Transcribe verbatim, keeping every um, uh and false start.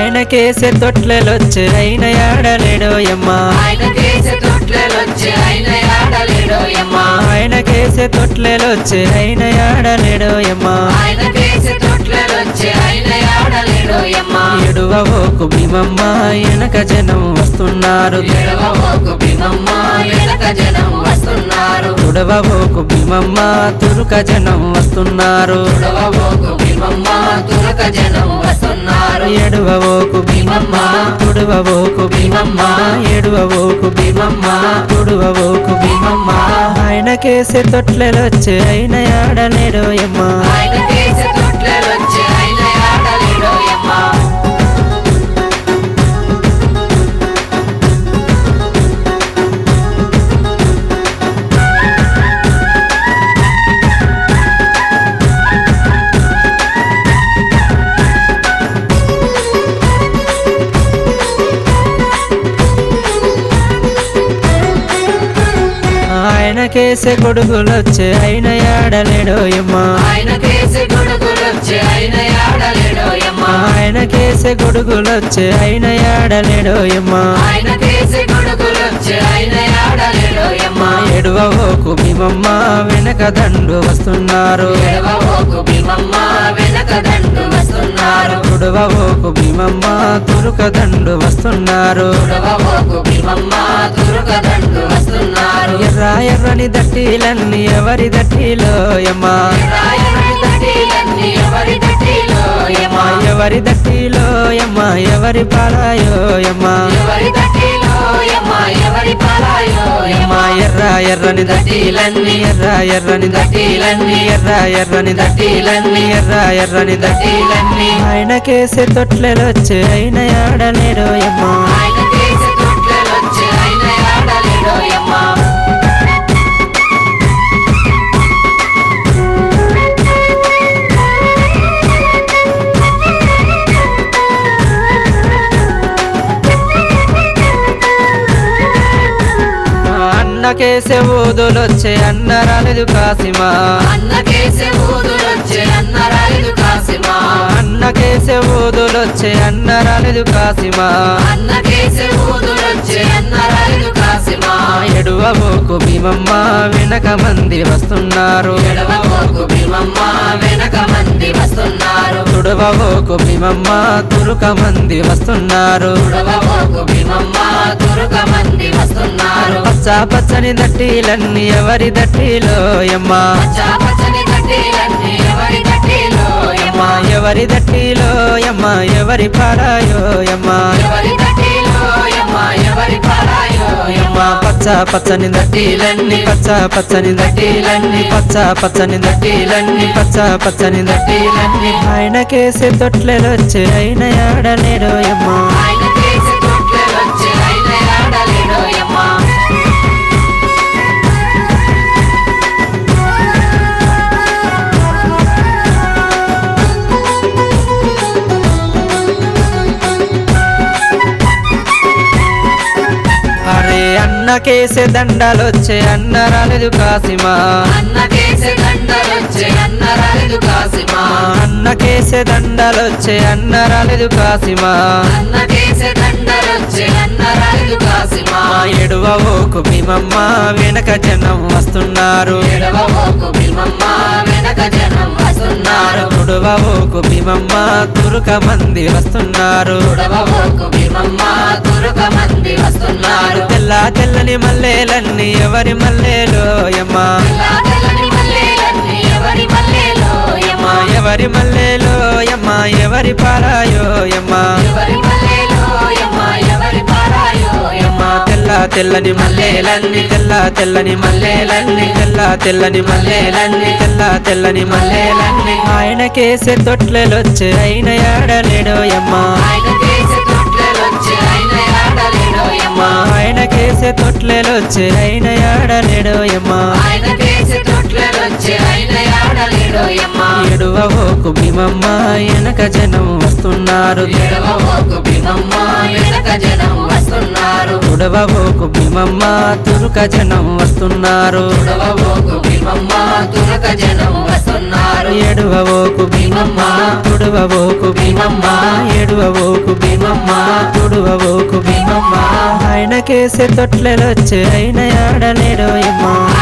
ఆయనకేసే తొట్లెలొచ్చే అయిన యాడలేడోయమ్మ ఆయనకేసే తొట్లెలొచ్చే అయిన యాడలేడోయమ్మ ఆయనకేసే తొట్లెలొచ్చే అయిన యాడలేడోయమ్మ ఆయనకేసే తొట్లెలొచ్చే అయిన యాడలేడోయమ్మ ఎడువవోకు భీమమ్మ వెనక జనం వస్తున్నారు ఎడవబోకు భీమమ్మ వెనక జనం వస్తున్నారు తుడవవోకు భీమమ్మ తురుక జనం వస్తున్నారు తుడవబోకు భీమమ్మ తురక జనం వస్తున్నారు ఎడువవోకు భీమమ్మ తుడవవోకు భీమమ్మ ఎడువవోకు భీమమ్మ తుడవవోకు భీమమ్మ ఆయనకేసే తొట్లెలొచ్చే అయిన యాడలేడోయమ్మ ఆయనకేసే తొట్లెలొచ్చే అయిన యాడలేడోయమ్మ ఆయనకేసే గొడుగులొచ్చే అయిన యాడలేడోయమ్మ ఆయనకేసే గొడుగులొచ్చే అయిన యాడలేడోయమ్మ ఆయనకేసే గొడుగులొచ్చే అయిన యాడలేడోయమ్మ ఆయనకేసే గొడుగులొచ్చే అయిన యాడలేడోయమ్మ ఎడువవోకు భీమమ్మ వెనక దండు వస్తున్నారు ఎడవబోకు భీమమ్మ వెనక దండు వస్తున్నారు తుడవవోకు భీమమ్మ తురుక దండు వస్తున్నారు తుడవబోకు భీమమ్మ తురుక దండు వస్తున్నారు ఎర్ర ఎర్రని దట్టిలన్నీ ఎవరి దట్టిలోయమ్మ రాయని దట్టిలన్నీ ఎవరి దట్టిలోయమ్మ ఎవరి దట్టిలోయమ్మ ఎవరి పాలాయోయమ్మ ఎవరి దట్టిలోయమ్మ ఎవరి పాలాయోయమ్మ ఎర్ర ఎర్రని దట్టిలన్నీ ఎర్ర ఎర్రని దట్టిలన్నీ ఎర్ర ఎర్రని దట్టిలన్నీ ఎర్ర ఎర్రని దట్టిలన్నీ ఆయనకేసే తొట్లెలొచ్చే అయిన యాడలేడోయమ్మ ఆయనకేసే తొట్లెలొచ్చే అయిన యాడలేడోయమ్మ అన్నకేసే ఊదులొచ్చే అన్న రాలేదు కాసిమా అన్నకేసే ఊదులొచ్చే అన్న రాలేదు కాసిమా అన్నకేసే ఊదులొచ్చే అన్న రాలేదు కాసిమా అన్నకేసే ఊదులొచ్చే అన్న రాలేదు కాసిమా ఎడువబోకు భీమమ్మ వెనక మంది వస్తున్నారు ఎడవబోకు భీమమ్మ వెనక మంది వస్తున్నారు తుడవబోకు భీమమ్మ తురుక మంది వస్తున్నారు తుడవబోకు భీమమ్మ తురుక మంది వస్తున్నారు పచ్చ పచ్చని దట్టిలన్నీ ఎవరి దట్టిలోయమ్మ పచ్చని దట్టిలన్నీ ఎవరి దట్టిలోయమ్మ ఎవరి దట్టిలోయమ్మ ఎవరి పారాయోయమ్మ ఎవరి దట్టిలోయమ్మ ఎవరి పారాయోయమ్మ పచ్చ పచ్చని దట్టిలన్నీ పచ్చ పచ్చని దట్టిలన్నీ పచ్చ పచ్చని దట్టిలన్నీ పచ్చ పచ్చని దట్టిలన్నీ ఆయనకేసే తొట్లెలొచ్చే అయిన యాడలేడోయమ్మ ఆయనకేసే తొట్లెలొచ్చే అయిన యాడలేడోయమ్మ అరే అన్నకేసే దండాలొచ్చే అన్న రాలేదు కాసిమా అన్నకేసే దండలొచ్చే అన్న రాలేదు కాసిమా అన్నకేసే దండాలొచ్చే అన్న రాలేదు కాసిమా అన్నకేసే దండలొచ్చే అన్న రాలేదు కాసిమా ఎడువవోకు భీమమ్మ వెనక జనం వస్తున్నారు ఎడవబోకు భీమమ్మ వెనక జనం వస్తున్నారు తుడవవోకు భీమమ్మ తురుక మంది వస్తున్నారు తుడవబోకు భీమమ్మ తురుక మంది వస్తున్నారు తెల్ల తెల్లని మల్లెలన్నీ ఎవరి మల్లెలోయమ్మ తెల్ల తెల్లని మల్లెలన్నీ ఎవరి మల్లెలోయమ్మ ఎవరి మల్లెలోయమ్మ ఎవరి పారాయోయమ్మ ఎవరి మల్లెలోయమ్మ ఎవరి పారాయోయమ్మ తెల్ల తెల్లని మల్లెలన్నీ తెల్ల తెల్లని మల్లెలన్నీ తెల్ల తెల్లని మల్లెలన్నీ తెల్ల తెల్లని మల్లెలన్నీ ఆయనకేసే తొట్లెలొచ్చే అయిన యాడలేడోయమ్మ ఆయనకేసే తొట్లెలొచ్చే అయిన యాడలేడోయమ్మ ఆయనకేసే తొట్లెలొచ్చే అయిన యాడలేడోయమ్మ ఆయనకేసే తొట్లెలొచ్చే అయిన యాడలేడోయమ్మ ఎడువవోకు భీమమ్మ వెనక జనం వస్తున్నారు ఎడవబోకు భీమమ్మ వెనక జనం వస్తున్నారు తుడవబోకు భీమమ్మ తురుక జనం వస్తున్నారు తుడవబోకు భీమమ్మ తురక జనం వస్తున్నారు ఎడువవోకు భీమమ్మ తుడువవోకు భీమమ్మ ఎడువవోకు భీమమ్మ తుడువవోకు భీమమ్మ ఆయన కేసే తొట్లెలొచ్చే అయిన ఆడలేడోయమ్మ